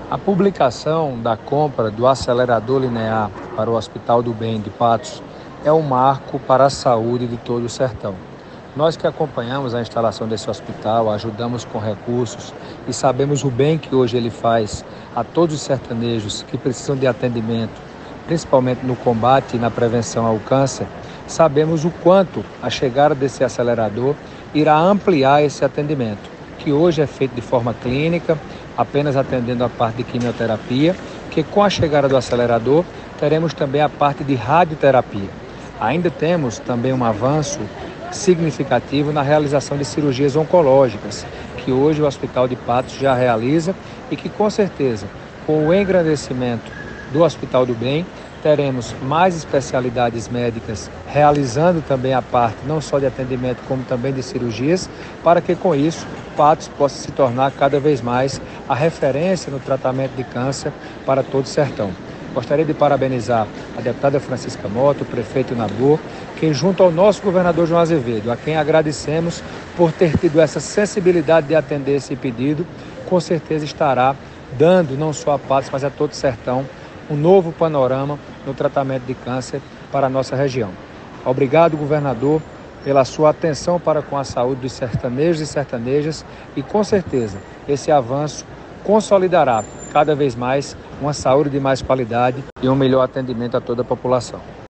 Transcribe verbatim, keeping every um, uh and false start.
A publicação da compra do acelerador linear para o Hospital do Bem de Patos é um marco para a saúde de todo o sertão. Nós que acompanhamos a instalação desse hospital, ajudamos com recursos e sabemos o bem que hoje ele faz a todos os sertanejos que precisam de atendimento, principalmente no combate e na prevenção ao câncer, sabemos o quanto a chegada desse acelerador irá ampliar esse atendimento, que hoje é feito de forma clínica, apenas atendendo a parte de quimioterapia, que com a chegada do acelerador teremos também a parte de radioterapia. Ainda temos também um avanço significativo na realização de cirurgias oncológicas, que hoje o Hospital de Patos já realiza e que com certeza, com o engrandecimento do Hospital do Bem, teremos mais especialidades médicas realizando também a parte não só de atendimento como também de cirurgias, para que com isso Patos possa se tornar cada vez mais a referência no tratamento de câncer para todo o sertão. Gostaria de parabenizar a deputada Francisca Mota, o prefeito Nabor, que junto ao nosso governador João Azevedo, a quem agradecemos por ter tido essa sensibilidade de atender esse pedido, com certeza estará dando não só a Patos, mas a todo o sertão um novo panorama no tratamento de câncer para a nossa região. Obrigado, governador, pela sua atenção para com a saúde dos sertanejos e sertanejas e, com certeza, esse avanço consolidará cada vez mais uma saúde de mais qualidade e um melhor atendimento a toda a população.